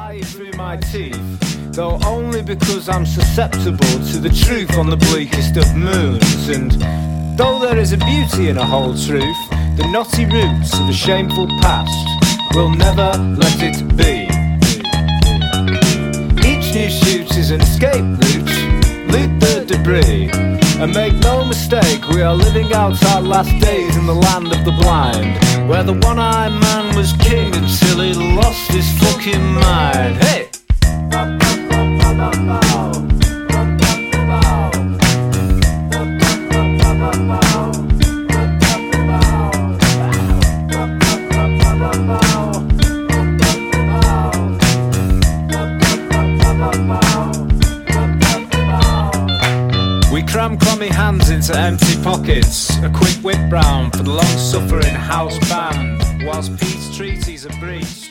fire through my teeth, though only because I'm susceptible to the truth on the bleakest of moons. And though there is a beauty in a whole truth, the knotty roots of a shameful past will never let it be. Each new shoot is an escape route, loot the debris, and make no mistake, we are living out our last days in the land of the blind, where the one-eyed man was king until he lost his fucking mind. Hey! We cram crummy hands into empty pockets, a quick whip round for the long-suffering house band, whilst peace treaties are breached.